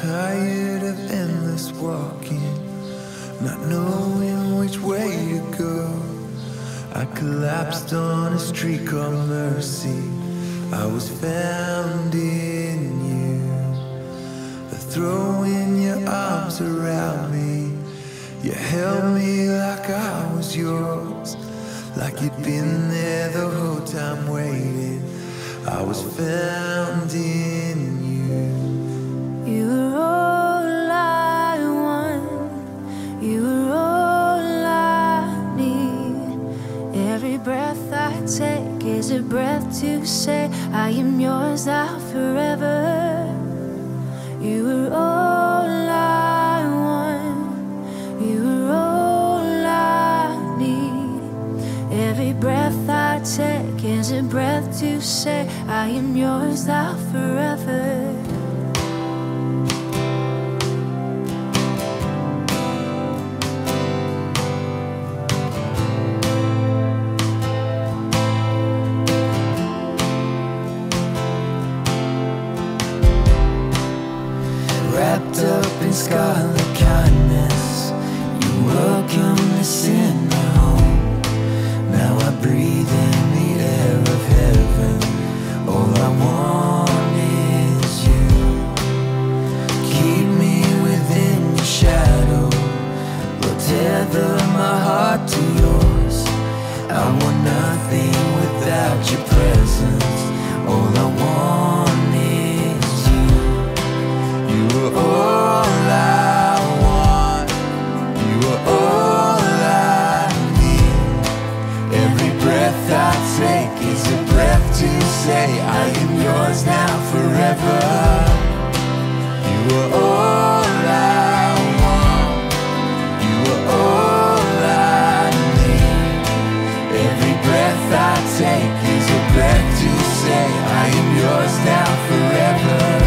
tired of endless walking, not knowing which way to go. I collapsed on a street called mercy. I was found in you, throwing your arms around me. You held me like I was yours, like you'd been there the whole time waiting. I was found in you. You were all I want, you were all I need. Every breath I take is a breath to say I am yours now forever. You were all I want, you were all I need. Every breath I take is a breath to say I am yours now forever. Wrapped up in scarlet kindness, you welcome the sinner home. Now I breathe in the air of heaven. All I want is you. Keep me within your shadow, will tether my heart to yours. I want nothing without your presence. All I want is you. You are all I want, you are all I need. Every breath I take is a breath to say I am yours now forever. You are all I want, you are all I need. Every breath I take is a breath to say I am yours now forever.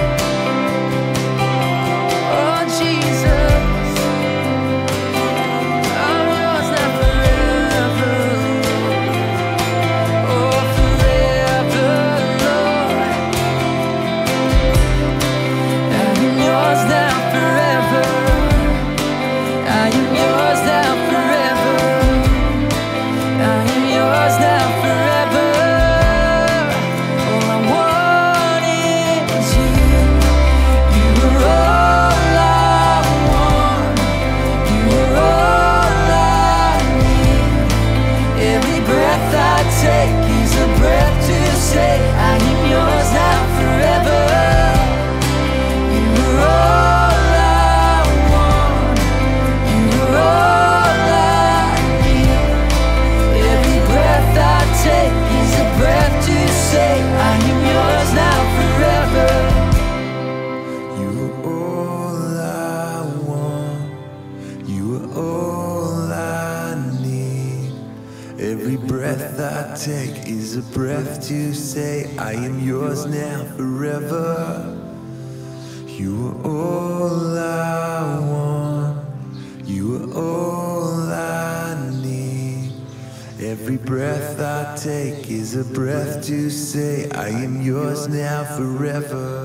Every breath I take is a breath to say I am yours now forever. You are all I want, you are all I need. Every breath I take is a breath to say I am yours now forever.